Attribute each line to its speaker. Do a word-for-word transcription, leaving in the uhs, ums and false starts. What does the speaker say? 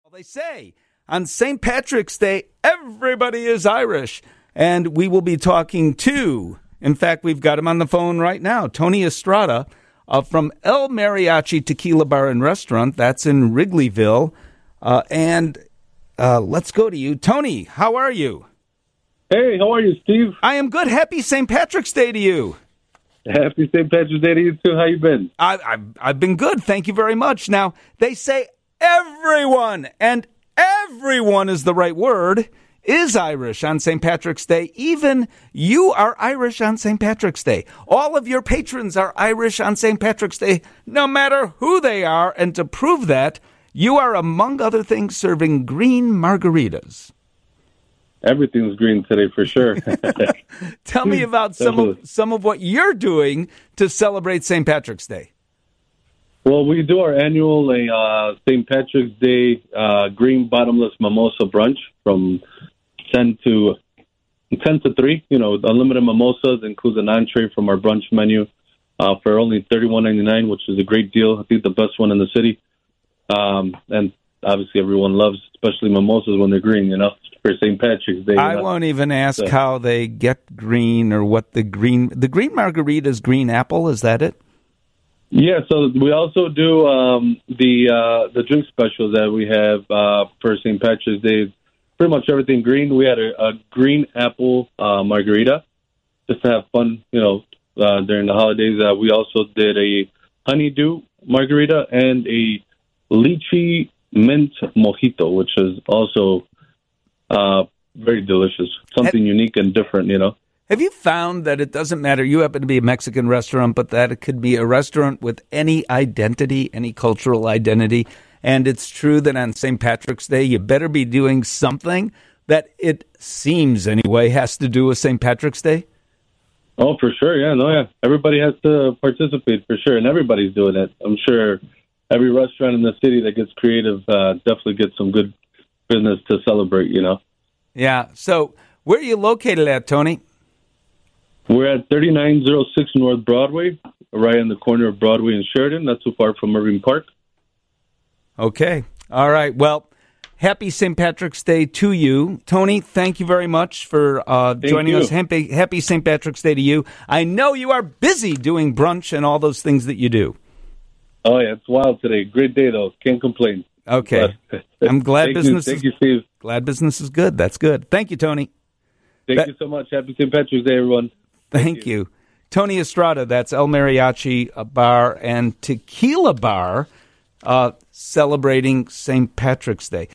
Speaker 1: They say on Saint Patrick's Day, everybody is Irish. And we will be talking to, in fact, we've got him on the phone right now, Tony Estrada uh, from El Mariachi Tequila Bar and Restaurant. That's in Wrigleyville. Uh, and uh, let's go to you. Tony, how are you?
Speaker 2: Hey, how are you, Steve?
Speaker 1: I am good. Happy Saint Patrick's Day to you.
Speaker 2: Happy Saint Patrick's Day to you, too. How you been?
Speaker 1: I, I've, I've been good. Thank you very much. Now, they say everyone, and everyone is the right word, is Irish on Saint Patrick's Day. Even you are Irish on Saint Patrick's Day. All of your patrons are Irish on Saint Patrick's Day, no matter who they are. And to prove that, you are, among other things, serving green margaritas.
Speaker 2: Everything's green today, for sure.
Speaker 1: Tell me about some of, some of what you're doing to celebrate Saint Patrick's Day.
Speaker 2: Well, we do our annual uh, Saint Patrick's Day uh, green bottomless mimosa brunch from ten to ten to three. You know, unlimited mimosas, includes an entree from our brunch menu uh, for only thirty-one ninety-nine, which is a great deal. I think the best one in the city. Um, and obviously, everyone loves, especially mimosas when they're green. You know, for Saint Patrick's Day.
Speaker 1: I
Speaker 2: know?
Speaker 1: won't even ask
Speaker 2: so.
Speaker 1: how they get green or what the green the green margarita is. Green apple, is that it?
Speaker 2: Yeah, so we also do um, the uh, the drink specials that we have uh, for Saint Patrick's Day. Pretty much everything green. We had a, a green apple uh, margarita just to have fun, you know, uh, during the holidays. Uh, we also did a honeydew margarita and a lychee mint mojito, which is also uh, very delicious. Something have, unique and different, you know.
Speaker 1: Have you found that it doesn't matter, you happen to be a Mexican restaurant, but that it could be a restaurant with any identity, any cultural identity, and it's true that on Saint Patrick's Day, you better be doing something that it seems, anyway, has to do with Saint Patrick's Day?
Speaker 2: Oh, for sure, yeah, no, yeah. Everybody has to participate, for sure, and everybody's doing it. I'm sure every restaurant in the city that gets creative uh, definitely gets some good business to celebrate, you know?
Speaker 1: Yeah, so where are you located at, Tony?
Speaker 2: We're at thirty-nine oh six North Broadway, right in the corner of Broadway and Sheridan, not too far from Irving Park.
Speaker 1: Okay. All right. Well, happy Saint Patrick's Day to you. Tony, thank you very much for uh, joining
Speaker 2: you.
Speaker 1: us. Happy, happy Saint Patrick's Day to you. I know you are busy doing brunch and all those things that you do.
Speaker 2: Oh, yeah. It's wild today. Great day, though. Can't complain.
Speaker 1: Okay.
Speaker 2: But,
Speaker 1: I'm glad
Speaker 2: thank
Speaker 1: business
Speaker 2: you.
Speaker 1: is,
Speaker 2: Thank you, Steve.
Speaker 1: Glad business is good. That's good. Thank you, Tony.
Speaker 2: Thank that, you so much. Happy Saint Patrick's Day, everyone.
Speaker 1: Thank,
Speaker 2: thank
Speaker 1: you.
Speaker 2: you.
Speaker 1: Tony Estrada, that's El Mariachi Bar and Tequila Bar, uh, celebrating Saint Patrick's Day.